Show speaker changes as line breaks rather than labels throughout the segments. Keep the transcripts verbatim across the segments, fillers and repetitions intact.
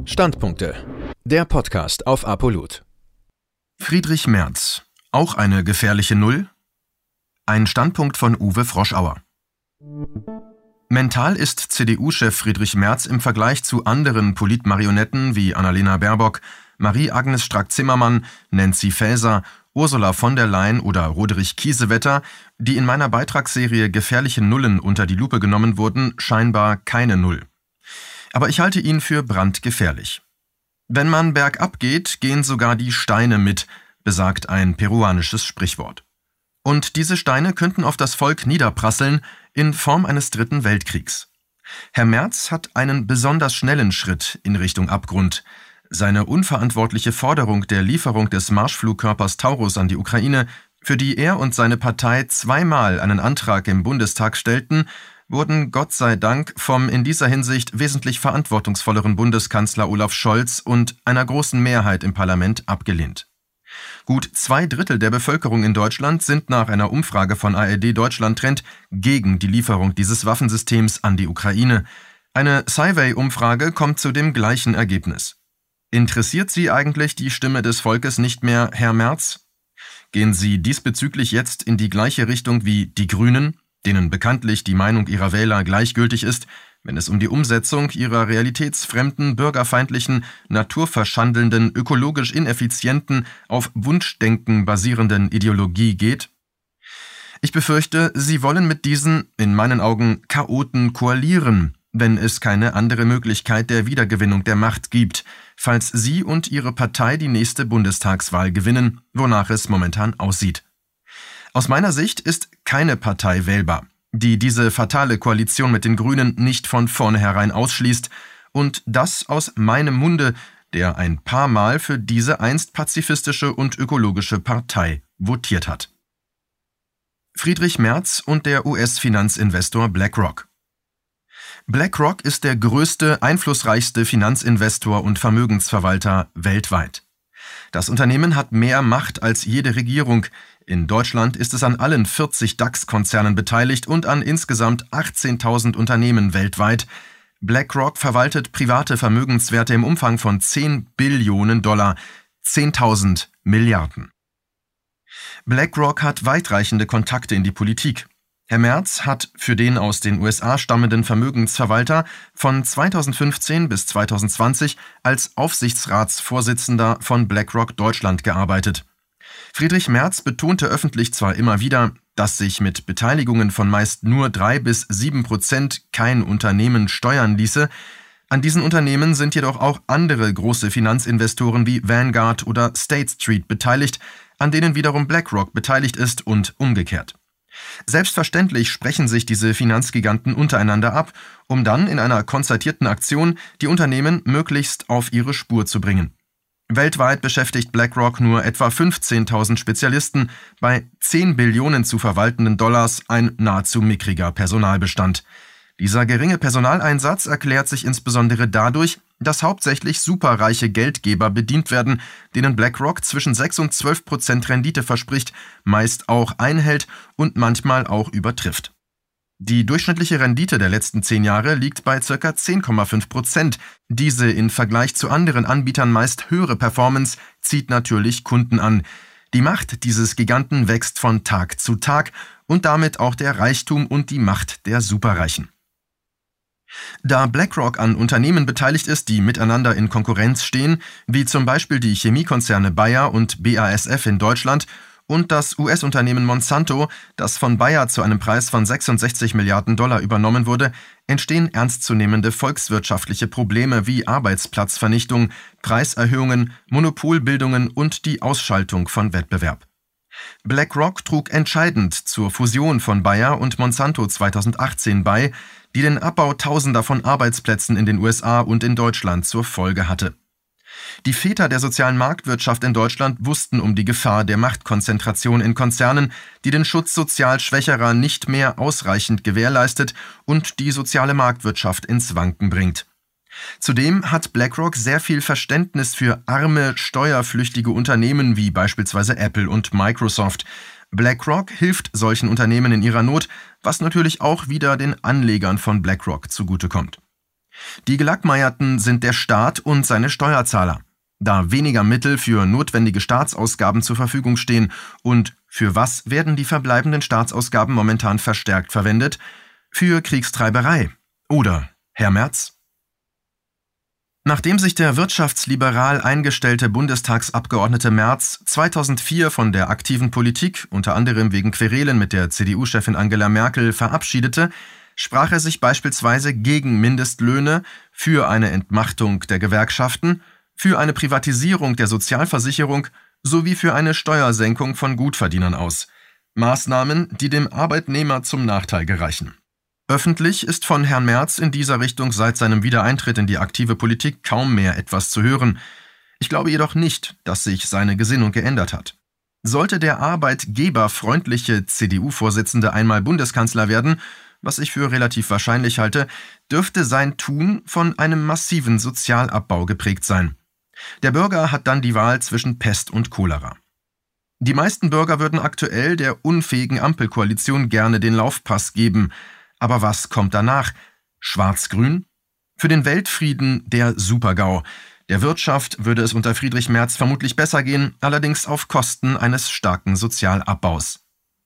Standpunkte. Der Podcast auf Apolut.
Friedrich Merz. Auch eine gefährliche Null? Ein Standpunkt von Uwe Froschauer. Mental ist C D U-Chef Friedrich Merz im Vergleich zu anderen Politmarionetten wie Annalena Baerbock, Marie-Agnes Strack-Zimmermann, Nancy Faeser, Ursula von der Leyen oder Roderich Kiesewetter, die in meiner Beitragsserie Gefährliche Nullen unter die Lupe genommen wurden, scheinbar keine Null. Aber ich halte ihn für brandgefährlich. Wenn man bergab geht, gehen sogar die Steine mit, besagt ein peruanisches Sprichwort. Und diese Steine könnten auf das Volk niederprasseln in Form eines dritten Weltkriegs. Herr Merz hat einen besonders schnellen Schritt in Richtung Abgrund. Seine unverantwortliche Forderung der Lieferung des Marschflugkörpers Taurus an die Ukraine, für die er und seine Partei zweimal einen Antrag im Bundestag stellten, wurden Gott sei Dank vom in dieser Hinsicht wesentlich verantwortungsvolleren Bundeskanzler Olaf Scholz und einer großen Mehrheit im Parlament abgelehnt. Gut zwei Drittel der Bevölkerung in Deutschland sind nach einer Umfrage von A R D Deutschland Trend gegen die Lieferung dieses Waffensystems an die Ukraine. Eine Survey-Umfrage kommt zu dem gleichen Ergebnis. Interessiert Sie eigentlich die Stimme des Volkes nicht mehr, Herr Merz? Gehen Sie diesbezüglich jetzt in die gleiche Richtung wie die Grünen, denen bekanntlich die Meinung ihrer Wähler gleichgültig ist, wenn es um die Umsetzung ihrer realitätsfremden, bürgerfeindlichen, naturverschandelnden, ökologisch ineffizienten, auf Wunschdenken basierenden Ideologie geht? Ich befürchte, sie wollen mit diesen, in meinen Augen, Chaoten koalieren, wenn es keine andere Möglichkeit der Wiedergewinnung der Macht gibt, falls Sie und Ihre Partei die nächste Bundestagswahl gewinnen, wonach es momentan aussieht. Aus meiner Sicht ist keine Partei wählbar, die diese fatale Koalition mit den Grünen nicht von vornherein ausschließt, und das aus meinem Munde, der ein paar Mal für diese einst pazifistische und ökologische Partei votiert hat. Friedrich Merz und der U S-Finanzinvestor BlackRock. BlackRock ist der größte, einflussreichste Finanzinvestor und Vermögensverwalter weltweit. Das Unternehmen hat mehr Macht als jede Regierung. In Deutschland ist es an allen vierzig DAX-Konzernen beteiligt und an insgesamt achtzehntausend Unternehmen weltweit. BlackRock verwaltet private Vermögenswerte im Umfang von zehn Billionen Dollar, zehntausend Milliarden. BlackRock hat weitreichende Kontakte in die Politik. Herr Merz hat für den aus den U S A stammenden Vermögensverwalter von zweitausendfünfzehn bis zweitausendzwanzig als Aufsichtsratsvorsitzender von BlackRock Deutschland gearbeitet. Friedrich Merz betonte öffentlich zwar immer wieder, dass sich mit Beteiligungen von meist nur drei bis sieben Prozent kein Unternehmen steuern ließe. An diesen Unternehmen sind jedoch auch andere große Finanzinvestoren wie Vanguard oder State Street beteiligt, an denen wiederum BlackRock beteiligt ist und umgekehrt. Selbstverständlich sprechen sich diese Finanzgiganten untereinander ab, um dann in einer konzertierten Aktion die Unternehmen möglichst auf ihre Spur zu bringen. Weltweit beschäftigt BlackRock nur etwa fünfzehntausend Spezialisten, bei zehn Billionen zu verwaltenden Dollars ein nahezu mickriger Personalbestand. Dieser geringe Personaleinsatz erklärt sich insbesondere dadurch, dass hauptsächlich superreiche Geldgeber bedient werden, denen BlackRock zwischen sechs und zwölf Prozent Rendite verspricht, meist auch einhält und manchmal auch übertrifft. Die durchschnittliche Rendite der letzten zehn Jahre liegt bei ca. zehn Komma fünf Prozent. Diese im Vergleich zu anderen Anbietern meist höhere Performance zieht natürlich Kunden an. Die Macht dieses Giganten wächst von Tag zu Tag und damit auch der Reichtum und die Macht der Superreichen. Da BlackRock an Unternehmen beteiligt ist, die miteinander in Konkurrenz stehen, wie zum Beispiel die Chemiekonzerne Bayer und B A S F in Deutschland und das U S-Unternehmen Monsanto, das von Bayer zu einem Preis von sechsundsechzig Milliarden Dollar übernommen wurde, entstehen ernstzunehmende volkswirtschaftliche Probleme wie Arbeitsplatzvernichtung, Preiserhöhungen, Monopolbildungen und die Ausschaltung von Wettbewerb. BlackRock trug entscheidend zur Fusion von Bayer und Monsanto zweitausendachtzehn bei, die den Abbau tausender von Arbeitsplätzen in den U S A und in Deutschland zur Folge hatte. Die Väter der sozialen Marktwirtschaft in Deutschland wussten um die Gefahr der Machtkonzentration in Konzernen, die den Schutz sozial Schwächerer nicht mehr ausreichend gewährleistet und die soziale Marktwirtschaft ins Wanken bringt. Zudem hat BlackRock sehr viel Verständnis für arme, steuerflüchtige Unternehmen wie beispielsweise Apple und Microsoft. BlackRock hilft solchen Unternehmen in ihrer Not, was natürlich auch wieder den Anlegern von BlackRock zugutekommt. Die Gelackmeierten sind der Staat und seine Steuerzahler. Da weniger Mittel für notwendige Staatsausgaben zur Verfügung stehen und für was werden die verbleibenden Staatsausgaben momentan verstärkt verwendet? Für Kriegstreiberei. Oder, Herr Merz? Nachdem sich der wirtschaftsliberal eingestellte Bundestagsabgeordnete Merz zweitausendvier von der aktiven Politik, unter anderem wegen Querelen mit der C D U-Chefin Angela Merkel, verabschiedete, sprach er sich beispielsweise gegen Mindestlöhne, für eine Entmachtung der Gewerkschaften, für eine Privatisierung der Sozialversicherung sowie für eine Steuersenkung von Gutverdienern aus. Maßnahmen, die dem Arbeitnehmer zum Nachteil gereichen. Öffentlich ist von Herrn Merz in dieser Richtung seit seinem Wiedereintritt in die aktive Politik kaum mehr etwas zu hören. Ich glaube jedoch nicht, dass sich seine Gesinnung geändert hat. Sollte der arbeitgeberfreundliche C D U-Vorsitzende einmal Bundeskanzler werden, was ich für relativ wahrscheinlich halte, dürfte sein Tun von einem massiven Sozialabbau geprägt sein. Der Bürger hat dann die Wahl zwischen Pest und Cholera. Die meisten Bürger würden aktuell der unfähigen Ampelkoalition gerne den Laufpass geben. Aber was kommt danach? Schwarz-Grün? Für den Weltfrieden der Super-GAU. Der Wirtschaft würde es unter Friedrich Merz vermutlich besser gehen, allerdings auf Kosten eines starken Sozialabbaus.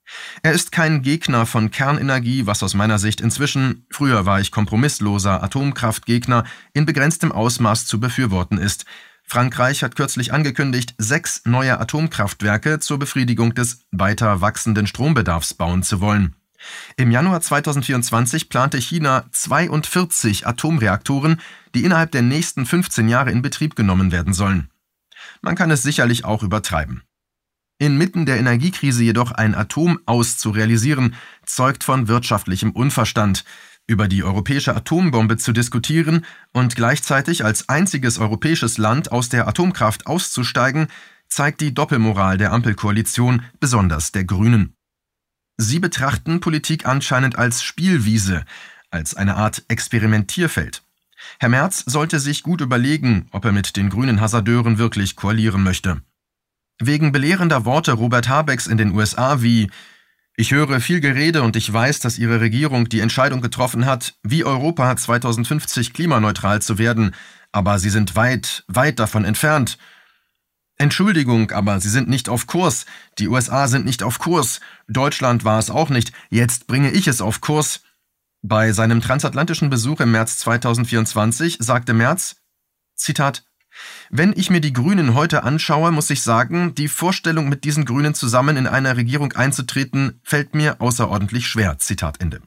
Er ist kein Gegner von Kernenergie, was aus meiner Sicht inzwischen, früher war ich kompromissloser Atomkraftgegner, in begrenztem Ausmaß zu befürworten ist. Frankreich hat kürzlich angekündigt, sechs neue Atomkraftwerke zur Befriedigung des weiter wachsenden Strombedarfs bauen zu wollen. Im Januar zweitausendvierundzwanzig plante China zweiundvierzig Atomreaktoren, die innerhalb der nächsten fünfzehn Jahre in Betrieb genommen werden sollen. Man kann es sicherlich auch übertreiben. Inmitten der Energiekrise jedoch ein Atomaus zu realisieren, zeugt von wirtschaftlichem Unverstand. Über die europäische Atombombe zu diskutieren und gleichzeitig als einziges europäisches Land aus der Atomkraft auszusteigen, zeigt die Doppelmoral der Ampelkoalition, besonders der Grünen. Sie betrachten Politik anscheinend als Spielwiese, als eine Art Experimentierfeld. Herr Merz sollte sich gut überlegen, ob er mit den grünen Hasardeuren wirklich koalieren möchte. Wegen belehrender Worte Robert Habecks in den U S A wie »Ich höre viel Gerede und ich weiß, dass Ihre Regierung die Entscheidung getroffen hat, wie Europa zweitausendfünfzig klimaneutral zu werden, aber Sie sind weit, weit davon entfernt. Entschuldigung, aber Sie sind nicht auf Kurs. Die U S A sind nicht auf Kurs. Deutschland war es auch nicht. Jetzt bringe ich es auf Kurs.« Bei seinem transatlantischen Besuch im März zweitausendvierundzwanzig sagte Merz, Zitat, »Wenn ich mir die Grünen heute anschaue, muss ich sagen, die Vorstellung, mit diesen Grünen zusammen in einer Regierung einzutreten, fällt mir außerordentlich schwer.« Zitat Ende.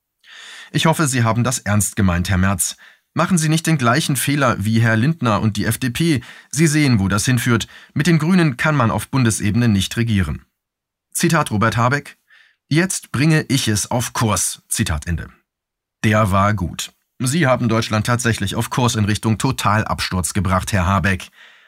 Ich hoffe, Sie haben das ernst gemeint, Herr Merz. Machen Sie nicht den gleichen Fehler wie Herr Lindner und die F D P. Sie sehen, wo das hinführt. Mit den Grünen kann man auf Bundesebene nicht regieren. Zitat Robert Habeck, »Jetzt bringe ich es auf Kurs.« Zitat Ende. Der war gut. Sie haben Deutschland tatsächlich auf Kurs in Richtung Totalabsturz gebracht, Herr Habeck.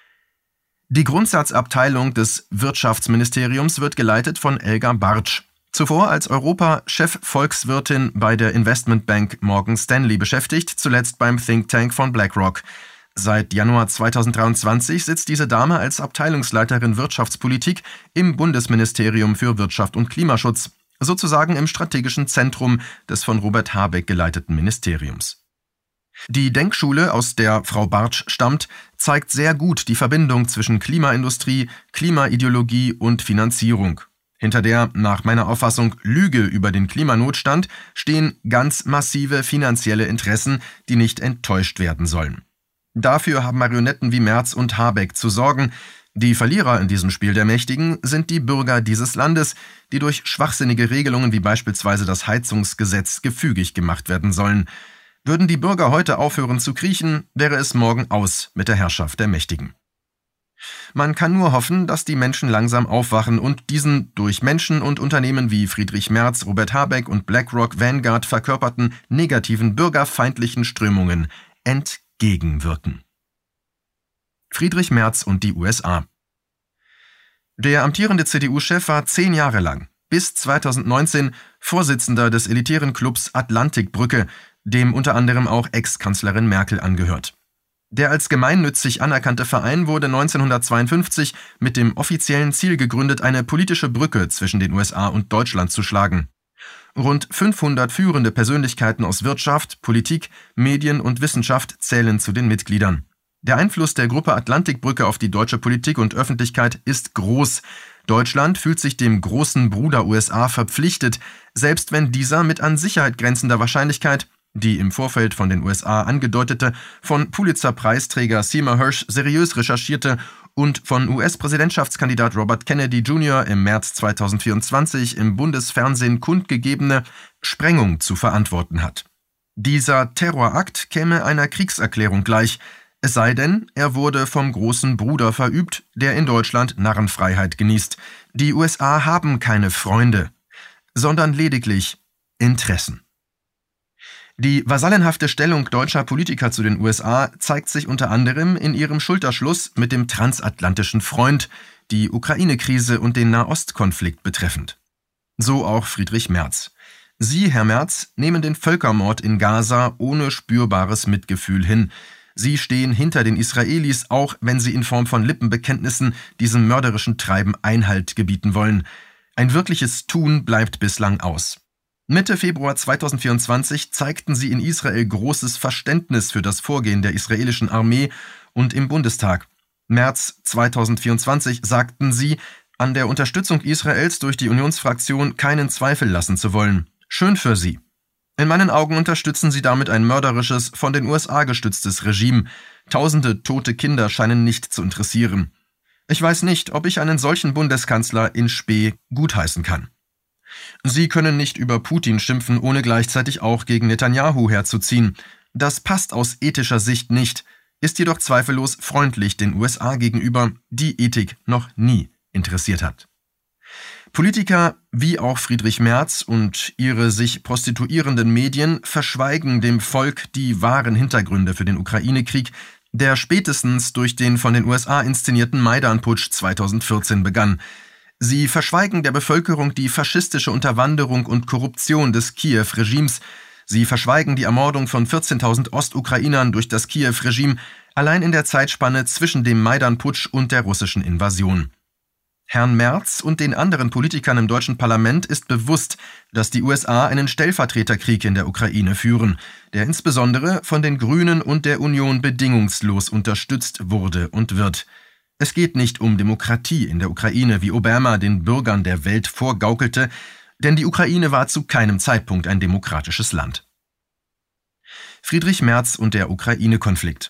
Die Grundsatzabteilung des Wirtschaftsministeriums wird geleitet von Elga Bartsch. Zuvor als Europa-Chef-Volkswirtin bei der Investmentbank Morgan Stanley beschäftigt, zuletzt beim Think Tank von BlackRock. Seit Januar zweitausenddreiundzwanzig sitzt diese Dame als Abteilungsleiterin Wirtschaftspolitik im Bundesministerium für Wirtschaft und Klimaschutz, sozusagen im strategischen Zentrum des von Robert Habeck geleiteten Ministeriums. Die Denkschule, aus der Frau Bartsch stammt, zeigt sehr gut die Verbindung zwischen Klimaindustrie, Klimaideologie und Finanzierung. Hinter der, nach meiner Auffassung, Lüge über den Klimanotstand stehen ganz massive finanzielle Interessen, die nicht enttäuscht werden sollen. Dafür haben Marionetten wie Merz und Habeck zu sorgen. Die Verlierer in diesem Spiel der Mächtigen sind die Bürger dieses Landes, die durch schwachsinnige Regelungen wie beispielsweise das Heizungsgesetz gefügig gemacht werden sollen. Würden die Bürger heute aufhören zu kriechen, wäre es morgen aus mit der Herrschaft der Mächtigen. Man kann nur hoffen, dass die Menschen langsam aufwachen und diesen durch Menschen und Unternehmen wie Friedrich Merz, Robert Habeck und BlackRock Vanguard verkörperten negativen bürgerfeindlichen Strömungen entgegenwirken. Friedrich Merz und die U S A. Der amtierende C D U-Chef war zehn Jahre lang, bis zweitausendneunzehn, Vorsitzender des elitären Clubs Atlantikbrücke, dem unter anderem auch Ex-Kanzlerin Merkel angehört. Der als gemeinnützig anerkannte Verein wurde neunzehnhundertzweiundfünfzig mit dem offiziellen Ziel gegründet, eine politische Brücke zwischen den U S A und Deutschland zu schlagen. Rund fünfhundert führende Persönlichkeiten aus Wirtschaft, Politik, Medien und Wissenschaft zählen zu den Mitgliedern. Der Einfluss der Gruppe Atlantikbrücke auf die deutsche Politik und Öffentlichkeit ist groß. Deutschland fühlt sich dem großen Bruder U S A verpflichtet, selbst wenn dieser mit an Sicherheit grenzender Wahrscheinlichkeit die im Vorfeld von den U S A angedeutete, von Pulitzer-Preisträger Seymour Hersh seriös recherchierte und von U S-Präsidentschaftskandidat Robert Kennedy Junior im März zweitausendvierundzwanzig im Bundesfernsehen kundgegebene Sprengung zu verantworten hat. Dieser Terrorakt käme einer Kriegserklärung gleich, es sei denn, er wurde vom großen Bruder verübt, der in Deutschland Narrenfreiheit genießt. Die U S A haben keine Freunde, sondern lediglich Interessen. Die vasallenhafte Stellung deutscher Politiker zu den U S A zeigt sich unter anderem in ihrem Schulterschluss mit dem transatlantischen Freund, die Ukraine-Krise und den Nahostkonflikt betreffend. So auch Friedrich Merz. Sie, Herr Merz, nehmen den Völkermord in Gaza ohne spürbares Mitgefühl hin. Sie stehen hinter den Israelis, auch wenn sie in Form von Lippenbekenntnissen diesem mörderischen Treiben Einhalt gebieten wollen. Ein wirkliches Tun bleibt bislang aus. Mitte Februar zweitausendvierundzwanzig zeigten sie in Israel großes Verständnis für das Vorgehen der israelischen Armee und im Bundestag. März zweitausendvierundzwanzig sagten sie, an der Unterstützung Israels durch die Unionsfraktion keinen Zweifel lassen zu wollen. Schön für sie. In meinen Augen unterstützen sie damit ein mörderisches, von den U S A gestütztes Regime. Tausende tote Kinder scheinen nicht zu interessieren. Ich weiß nicht, ob ich einen solchen Bundeskanzler in spe gutheißen kann. Sie können nicht über Putin schimpfen, ohne gleichzeitig auch gegen Netanyahu herzuziehen. Das passt aus ethischer Sicht nicht, ist jedoch zweifellos freundlich den U S A gegenüber, die Ethik noch nie interessiert hat. Politiker wie auch Friedrich Merz und ihre sich prostituierenden Medien verschweigen dem Volk die wahren Hintergründe für den Ukraine-Krieg, der spätestens durch den von den U S A inszenierten Maidan-Putsch zweitausendvierzehn begann. Sie verschweigen der Bevölkerung die faschistische Unterwanderung und Korruption des Kiew-Regimes. Sie verschweigen die Ermordung von vierzehntausend Ostukrainern durch das Kiew-Regime allein in der Zeitspanne zwischen dem Maidan-Putsch und der russischen Invasion. Herrn Merz und den anderen Politikern im deutschen Parlament ist bewusst, dass die U S A einen Stellvertreterkrieg in der Ukraine führen, der insbesondere von den Grünen und der Union bedingungslos unterstützt wurde und wird. Es geht nicht um Demokratie in der Ukraine, wie Obama den Bürgern der Welt vorgaukelte, denn die Ukraine war zu keinem Zeitpunkt ein demokratisches Land. Friedrich Merz und der Ukraine-Konflikt.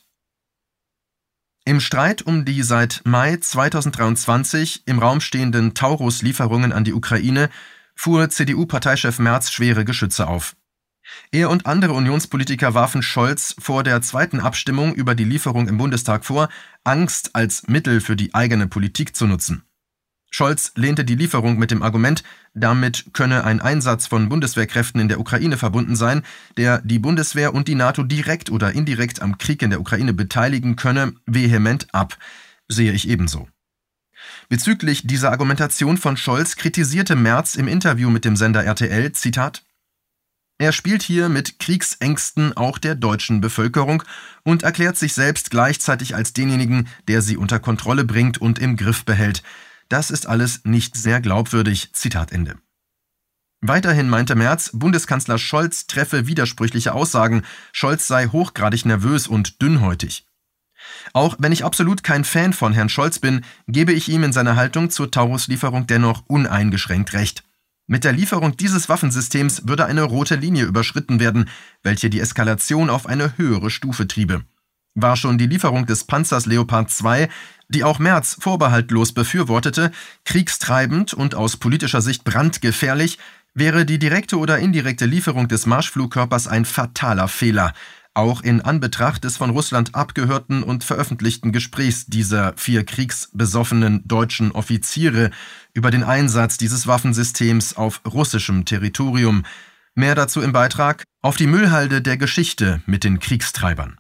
Im Streit um die seit Mai zweitausenddreiundzwanzig im Raum stehenden Taurus-Lieferungen an die Ukraine fuhr C D U-Parteichef Merz schwere Geschütze auf. Er und andere Unionspolitiker warfen Scholz vor der zweiten Abstimmung über die Lieferung im Bundestag vor, Angst als Mittel für die eigene Politik zu nutzen. Scholz lehnte die Lieferung mit dem Argument, damit könne ein Einsatz von Bundeswehrkräften in der Ukraine verbunden sein, der die Bundeswehr und die NATO direkt oder indirekt am Krieg in der Ukraine beteiligen könne, vehement ab. Sehe ich ebenso. Bezüglich dieser Argumentation von Scholz kritisierte Merz im Interview mit dem Sender R T L, Zitat, er spielt hier mit Kriegsängsten auch der deutschen Bevölkerung und erklärt sich selbst gleichzeitig als denjenigen, der sie unter Kontrolle bringt und im Griff behält. Das ist alles nicht sehr glaubwürdig. Zitat Ende. Weiterhin meinte Merz, Bundeskanzler Scholz treffe widersprüchliche Aussagen, Scholz sei hochgradig nervös und dünnhäutig. Auch wenn ich absolut kein Fan von Herrn Scholz bin, gebe ich ihm in seiner Haltung zur Taurus-Lieferung dennoch uneingeschränkt recht. Mit der Lieferung dieses Waffensystems würde eine rote Linie überschritten werden, welche die Eskalation auf eine höhere Stufe triebe. War schon die Lieferung des Panzers Leopard zwei, die auch Merz vorbehaltlos befürwortete, kriegstreibend und aus politischer Sicht brandgefährlich, wäre die direkte oder indirekte Lieferung des Marschflugkörpers ein fataler Fehler, auch in Anbetracht des von Russland abgehörten und veröffentlichten Gesprächs dieser vier kriegsbesoffenen deutschen Offiziere über den Einsatz dieses Waffensystems auf russischem Territorium. Mehr dazu im Beitrag Auf die Müllhalde der Geschichte mit den Kriegstreibern.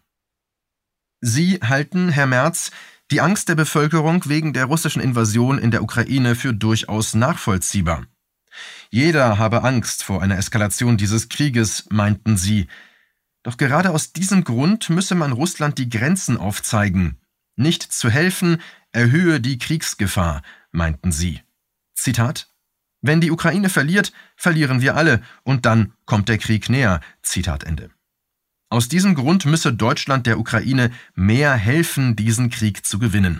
Sie halten, Herr Merz, die Angst der Bevölkerung wegen der russischen Invasion in der Ukraine für durchaus nachvollziehbar. Jeder habe Angst vor einer Eskalation dieses Krieges, meinten Sie. Doch gerade aus diesem Grund müsse man Russland die Grenzen aufzeigen. Nicht zu helfen erhöhe die Kriegsgefahr, meinten Sie. Zitat: Wenn die Ukraine verliert, verlieren wir alle und dann kommt der Krieg näher. Zitat Ende. Aus diesem Grund müsse Deutschland der Ukraine mehr helfen, diesen Krieg zu gewinnen.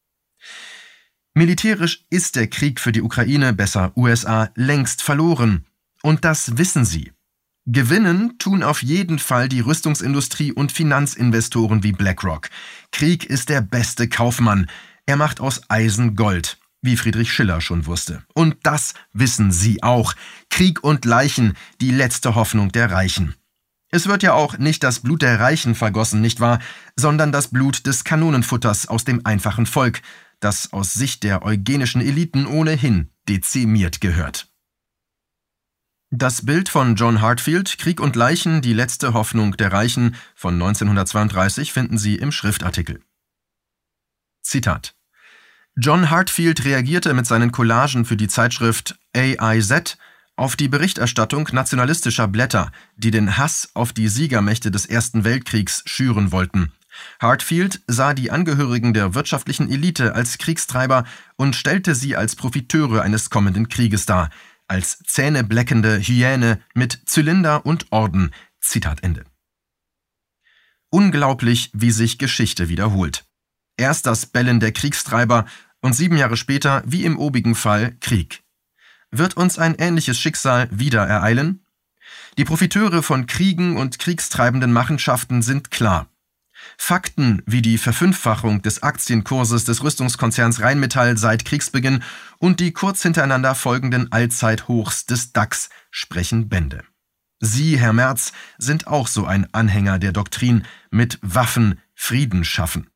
Militärisch ist der Krieg für die Ukraine, besser U S A, längst verloren. Und das wissen sie. Gewinnen tun auf jeden Fall die Rüstungsindustrie und Finanzinvestoren wie BlackRock. Krieg ist der beste Kaufmann. Er macht aus Eisen Gold, wie Friedrich Schiller schon wusste. Und das wissen sie auch. Krieg und Leichen, die letzte Hoffnung der Reichen. Es wird ja auch nicht das Blut der Reichen vergossen, nicht wahr, sondern das Blut des Kanonenfutters aus dem einfachen Volk, das aus Sicht der eugenischen Eliten ohnehin dezimiert gehört. Das Bild von John Heartfield, Krieg und Leichen, die letzte Hoffnung der Reichen von neunzehnhundertzweiunddreißig finden Sie im Schriftartikel. Zitat: John Heartfield reagierte mit seinen Collagen für die Zeitschrift A I Z auf die Berichterstattung nationalistischer Blätter, die den Hass auf die Siegermächte des Ersten Weltkriegs schüren wollten. Heartfield sah die Angehörigen der wirtschaftlichen Elite als Kriegstreiber und stellte sie als Profiteure eines kommenden Krieges dar, als zähnebleckende Hyäne mit Zylinder und Orden. Zitat Ende. Unglaublich, wie sich Geschichte wiederholt. Erst das Bellen der Kriegstreiber und sieben Jahre später, wie im obigen Fall, Krieg. Wird uns ein ähnliches Schicksal wieder ereilen? Die Profiteure von Kriegen und kriegstreibenden Machenschaften sind klar. Fakten wie die Verfünffachung des Aktienkurses des Rüstungskonzerns Rheinmetall seit Kriegsbeginn und die kurz hintereinander folgenden Allzeithochs des DAX sprechen Bände. Sie, Herr Merz, sind auch so ein Anhänger der Doktrin mit Waffen Frieden schaffen.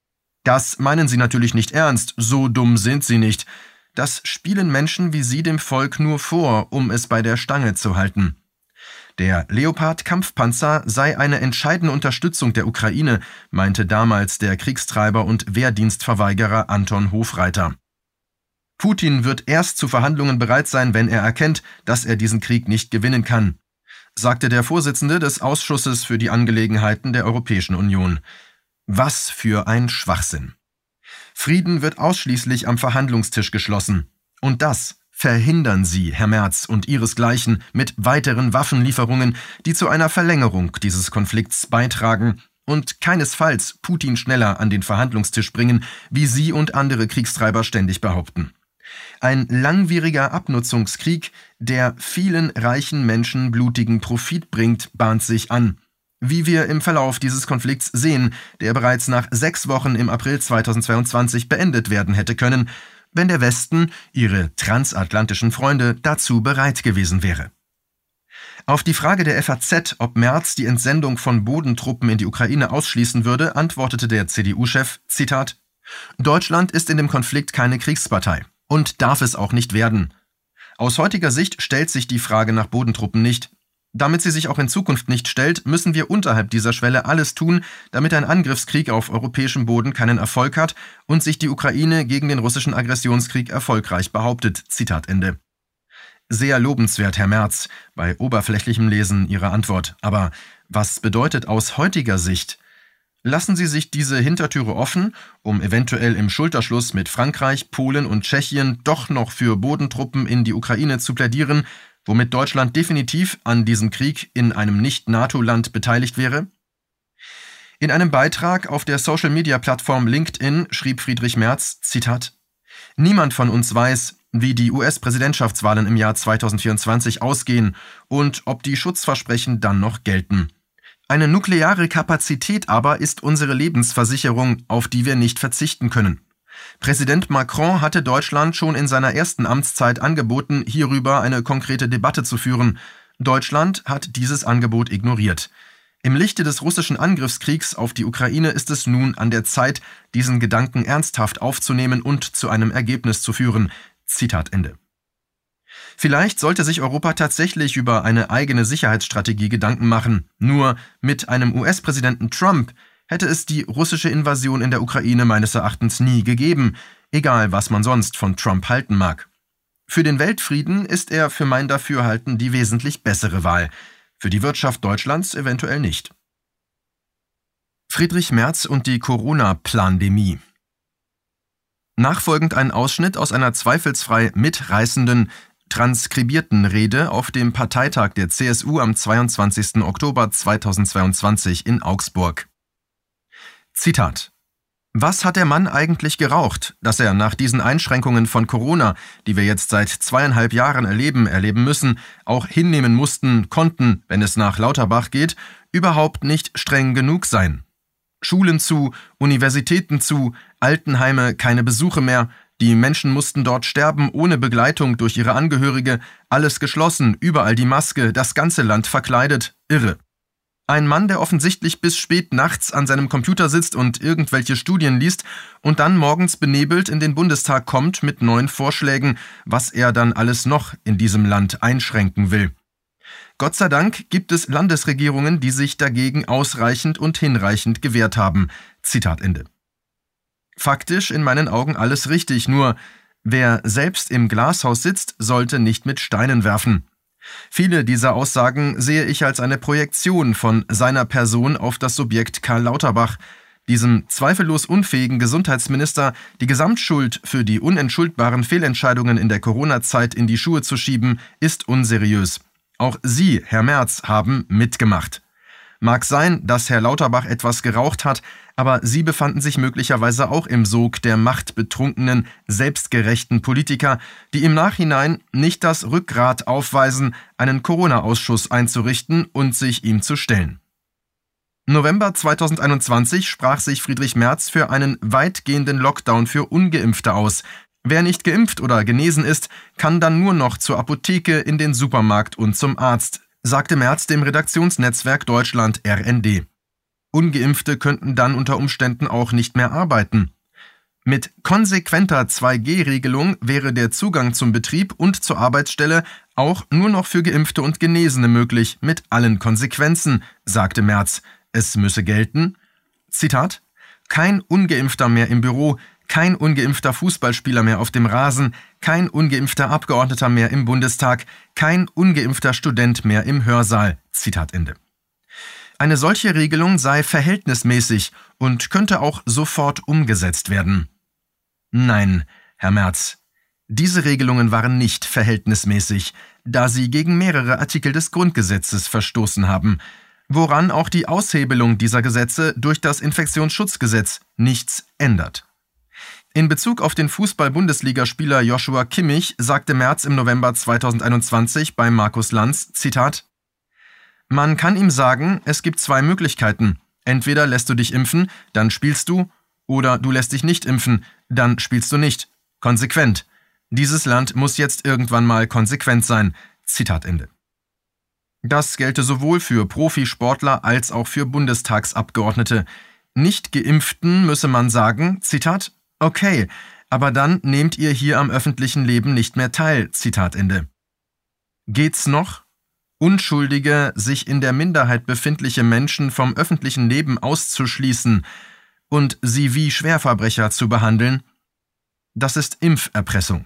Das meinen Sie natürlich nicht ernst, so dumm sind Sie nicht. Das spielen Menschen wie Sie dem Volk nur vor, um es bei der Stange zu halten. Der Leopard-Kampfpanzer sei eine entscheidende Unterstützung der Ukraine, meinte damals der Kriegstreiber und Wehrdienstverweigerer Anton Hofreiter. Putin wird erst zu Verhandlungen bereit sein, wenn er erkennt, dass er diesen Krieg nicht gewinnen kann, sagte der Vorsitzende des Ausschusses für die Angelegenheiten der Europäischen Union. Was für ein Schwachsinn. Frieden wird ausschließlich am Verhandlungstisch geschlossen. Und das verhindern Sie, Herr Merz und Ihresgleichen, mit weiteren Waffenlieferungen, die zu einer Verlängerung dieses Konflikts beitragen und keinesfalls Putin schneller an den Verhandlungstisch bringen, wie Sie und andere Kriegstreiber ständig behaupten. Ein langwieriger Abnutzungskrieg, der vielen reichen Menschen blutigen Profit bringt, bahnt sich an. Wie wir im Verlauf dieses Konflikts sehen, der bereits nach sechs Wochen im April zweitausendzweiundzwanzig beendet werden hätte können, wenn der Westen, ihre transatlantischen Freunde, dazu bereit gewesen wäre. Auf die Frage der F A Z, ob Merz die Entsendung von Bodentruppen in die Ukraine ausschließen würde, antwortete der C D U-Chef, Zitat: Deutschland ist in dem Konflikt keine Kriegspartei und darf es auch nicht werden. Aus heutiger Sicht stellt sich die Frage nach Bodentruppen nicht. Damit sie sich auch in Zukunft nicht stellt, müssen wir unterhalb dieser Schwelle alles tun, damit ein Angriffskrieg auf europäischem Boden keinen Erfolg hat und sich die Ukraine gegen den russischen Aggressionskrieg erfolgreich behauptet. Zitat Ende. Sehr lobenswert, Herr Merz, bei oberflächlichem Lesen Ihrer Antwort. Aber was bedeutet aus heutiger Sicht? Lassen Sie sich diese Hintertüre offen, um eventuell im Schulterschluss mit Frankreich, Polen und Tschechien doch noch für Bodentruppen in die Ukraine zu plädieren, womit Deutschland definitiv an diesem Krieg in einem Nicht-NATO-Land beteiligt wäre? In einem Beitrag auf der Social-Media-Plattform LinkedIn schrieb Friedrich Merz, Zitat: Niemand von uns weiß, wie die U S-Präsidentschaftswahlen im Jahr zweitausendvierundzwanzig ausgehen und ob die Schutzversprechen dann noch gelten. Eine nukleare Kapazität aber ist unsere Lebensversicherung, auf die wir nicht verzichten können. Präsident Macron hatte Deutschland schon in seiner ersten Amtszeit angeboten, hierüber eine konkrete Debatte zu führen. Deutschland hat dieses Angebot ignoriert. Im Lichte des russischen Angriffskriegs auf die Ukraine ist es nun an der Zeit, diesen Gedanken ernsthaft aufzunehmen und zu einem Ergebnis zu führen. Zitat Ende. Vielleicht sollte sich Europa tatsächlich über eine eigene Sicherheitsstrategie Gedanken machen. Nur mit einem U S-Präsidenten Trump hätte es die russische Invasion in der Ukraine meines Erachtens nie gegeben, egal was man sonst von Trump halten mag. Für den Weltfrieden ist er für mein Dafürhalten die wesentlich bessere Wahl, für die Wirtschaft Deutschlands eventuell nicht. Friedrich Merz und die Corona-Plandemie. Nachfolgend ein Ausschnitt aus einer zweifelsfrei mitreißenden, transkribierten Rede auf dem Parteitag der C S U am zweiundzwanzigsten Oktober zweitausendzweiundzwanzig in Augsburg. Zitat: Was hat der Mann eigentlich geraucht, dass er nach diesen Einschränkungen von Corona, die wir jetzt seit zweieinhalb Jahren erleben, erleben müssen, auch hinnehmen mussten, konnten, wenn es nach Lauterbach geht, überhaupt nicht streng genug sein? Schulen zu, Universitäten zu, Altenheime keine Besuche mehr, die Menschen mussten dort sterben ohne Begleitung durch ihre Angehörige, alles geschlossen, überall die Maske, das ganze Land verkleidet, irre. Ein Mann, der offensichtlich bis spät nachts an seinem Computer sitzt und irgendwelche Studien liest und dann morgens benebelt in den Bundestag kommt mit neuen Vorschlägen, was er dann alles noch in diesem Land einschränken will. Gott sei Dank gibt es Landesregierungen, die sich dagegen ausreichend und hinreichend gewehrt haben. Zitat Ende. Faktisch in meinen Augen alles richtig, nur wer selbst im Glashaus sitzt, sollte nicht mit Steinen werfen. Viele dieser Aussagen sehe ich als eine Projektion von seiner Person auf das Subjekt Karl Lauterbach. Diesem zweifellos unfähigen Gesundheitsminister die Gesamtschuld für die unentschuldbaren Fehlentscheidungen in der Corona-Zeit in die Schuhe zu schieben, ist unseriös. Auch Sie, Herr Merz, haben mitgemacht. Mag sein, dass Herr Lauterbach etwas geraucht hat, aber Sie befanden sich möglicherweise auch im Sog der machtbetrunkenen, selbstgerechten Politiker, die im Nachhinein nicht das Rückgrat aufweisen, einen Corona-Ausschuss einzurichten und sich ihm zu stellen. November zweitausendeinundzwanzig sprach sich Friedrich Merz für einen weitgehenden Lockdown für Ungeimpfte aus. Wer nicht geimpft oder genesen ist, kann dann nur noch zur Apotheke, in den Supermarkt und zum Arzt, sagte Merz dem Redaktionsnetzwerk Deutschland R N D. Ungeimpfte könnten dann unter Umständen auch nicht mehr arbeiten. Mit konsequenter zwei G Regelung wäre der Zugang zum Betrieb und zur Arbeitsstelle auch nur noch für Geimpfte und Genesene möglich, mit allen Konsequenzen, sagte Merz. Es müsse gelten, Zitat, kein Ungeimpfter mehr im Büro, kein ungeimpfter Fußballspieler mehr auf dem Rasen, kein ungeimpfter Abgeordneter mehr im Bundestag, kein ungeimpfter Student mehr im Hörsaal. Zitat Ende. Eine solche Regelung sei verhältnismäßig und könnte auch sofort umgesetzt werden. Nein, Herr Merz, diese Regelungen waren nicht verhältnismäßig, da sie gegen mehrere Artikel des Grundgesetzes verstoßen haben, woran auch die Aushebelung dieser Gesetze durch das Infektionsschutzgesetz nichts ändert. In Bezug auf den Fußball-Bundesligaspieler Joshua Kimmich sagte Merz im November zweitausendeinundzwanzig bei Markus Lanz, Zitat, Man kann ihm sagen, es gibt zwei Möglichkeiten. Entweder lässt du dich impfen, dann spielst du, oder du lässt dich nicht impfen, dann spielst du nicht. Konsequent. Dieses Land muss jetzt irgendwann mal konsequent sein. Zitat Ende. Das gelte sowohl für Profisportler als auch für Bundestagsabgeordnete. Nicht Geimpften müsse man sagen, Zitat, okay, aber dann nehmt ihr hier am öffentlichen Leben nicht mehr teil, Zitat Ende. Geht's noch? Unschuldige, sich in der Minderheit befindliche Menschen vom öffentlichen Leben auszuschließen und sie wie Schwerverbrecher zu behandeln? Das ist Impferpressung.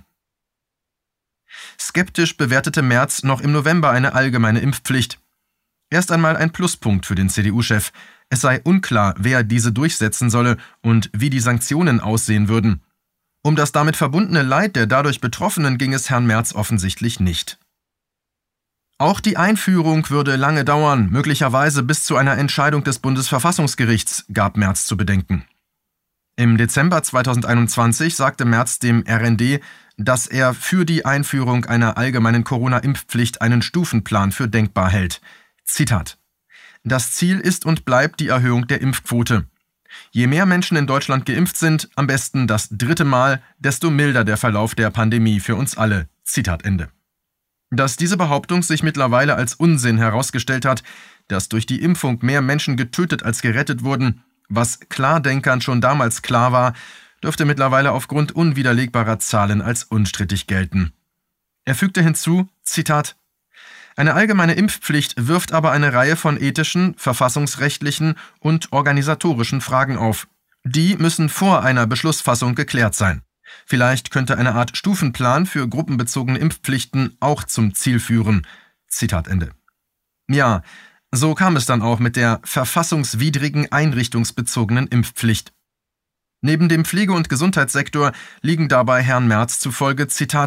Skeptisch bewertete Merz noch im November eine allgemeine Impfpflicht. Erst einmal ein Pluspunkt für den C D U-Chef. Es sei unklar, wer diese durchsetzen solle und wie die Sanktionen aussehen würden. Um das damit verbundene Leid der dadurch Betroffenen ging es Herrn Merz offensichtlich nicht. Auch die Einführung würde lange dauern, möglicherweise bis zu einer Entscheidung des Bundesverfassungsgerichts, gab Merz zu bedenken. Im Dezember zweitausendeinundzwanzig sagte Merz dem R N D, dass er für die Einführung einer allgemeinen Corona-Impfpflicht einen Stufenplan für denkbar hält. Zitat: Das Ziel ist und bleibt die Erhöhung der Impfquote. Je mehr Menschen in Deutschland geimpft sind, am besten das dritte Mal, desto milder der Verlauf der Pandemie für uns alle. Zitat Ende. Dass diese Behauptung sich mittlerweile als Unsinn herausgestellt hat, dass durch die Impfung mehr Menschen getötet als gerettet wurden, was Klardenkern schon damals klar war, dürfte mittlerweile aufgrund unwiderlegbarer Zahlen als unstrittig gelten. Er fügte hinzu, Zitat, eine allgemeine Impfpflicht wirft aber eine Reihe von ethischen, verfassungsrechtlichen und organisatorischen Fragen auf. Die müssen vor einer Beschlussfassung geklärt sein. Vielleicht könnte eine Art Stufenplan für gruppenbezogene Impfpflichten auch zum Ziel führen. Zitat Ende. Ja, so kam es dann auch mit der verfassungswidrigen einrichtungsbezogenen Impfpflicht. Neben dem Pflege- und Gesundheitssektor liegen dabei Herrn Merz zufolge, Zitat,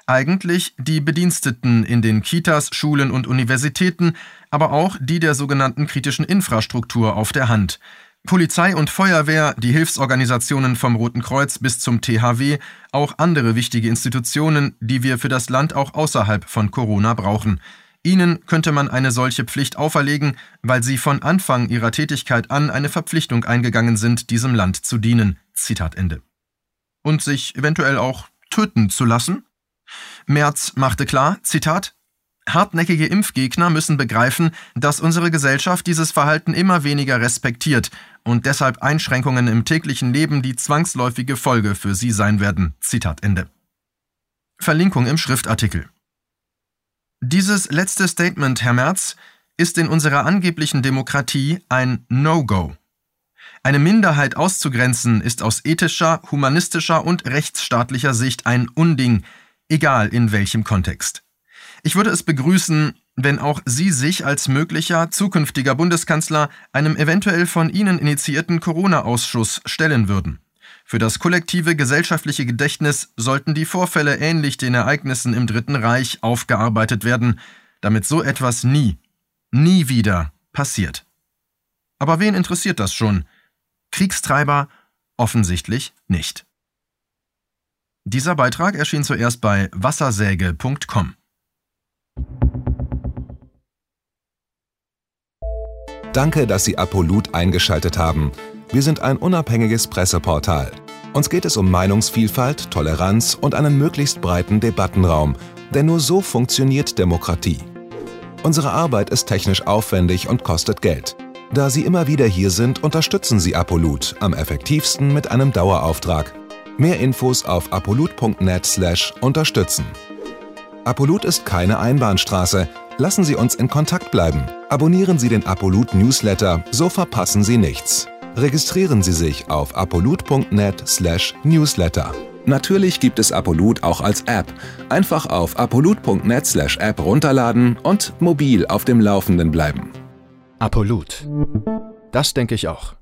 Eigentlich die Bediensteten in den Kitas, Schulen und Universitäten, aber auch die der sogenannten kritischen Infrastruktur auf der Hand. Polizei und Feuerwehr, die Hilfsorganisationen vom Roten Kreuz bis zum T H W, auch andere wichtige Institutionen, die wir für das Land auch außerhalb von Corona brauchen. Ihnen könnte man eine solche Pflicht auferlegen, weil sie von Anfang ihrer Tätigkeit an eine Verpflichtung eingegangen sind, diesem Land zu dienen. Zitat Ende. Und sich eventuell auch töten zu lassen? Merz machte klar, Zitat, hartnäckige Impfgegner müssen begreifen, dass unsere Gesellschaft dieses Verhalten immer weniger respektiert und deshalb Einschränkungen im täglichen Leben die zwangsläufige Folge für sie sein werden. Zitat Ende. Verlinkung im Schriftartikel. Dieses letzte Statement, Herr Merz, ist in unserer angeblichen Demokratie ein No-Go. Eine Minderheit auszugrenzen ist aus ethischer, humanistischer und rechtsstaatlicher Sicht ein Unding, egal in welchem Kontext. Ich würde es begrüßen, wenn auch Sie sich als möglicher zukünftiger Bundeskanzler einem eventuell von Ihnen initiierten Corona-Ausschuss stellen würden. Für das kollektive gesellschaftliche Gedächtnis sollten die Vorfälle ähnlich den Ereignissen im Dritten Reich aufgearbeitet werden, damit so etwas nie, nie wieder passiert. Aber wen interessiert das schon? Kriegstreiber offensichtlich nicht. Dieser Beitrag erschien zuerst bei wassersäge punkt com.
Danke, dass Sie Apolut eingeschaltet haben. Wir sind ein unabhängiges Presseportal. Uns geht es um Meinungsvielfalt, Toleranz und einen möglichst breiten Debattenraum, denn nur so funktioniert Demokratie. Unsere Arbeit ist technisch aufwendig und kostet Geld. Da Sie immer wieder hier sind, unterstützen Sie Apolut am effektivsten mit einem Dauerauftrag. Mehr Infos auf apolut punkt net slash unterstützen. Apolut ist keine Einbahnstraße. Lassen Sie uns in Kontakt bleiben. Abonnieren Sie den Apolut Newsletter, so verpassen Sie nichts. Registrieren Sie sich auf apolut punkt net slash newsletter. Natürlich gibt es Apolut auch als App. Einfach auf apolut punkt net slash app runterladen und mobil auf dem Laufenden bleiben.
Apolut. Das denke ich auch.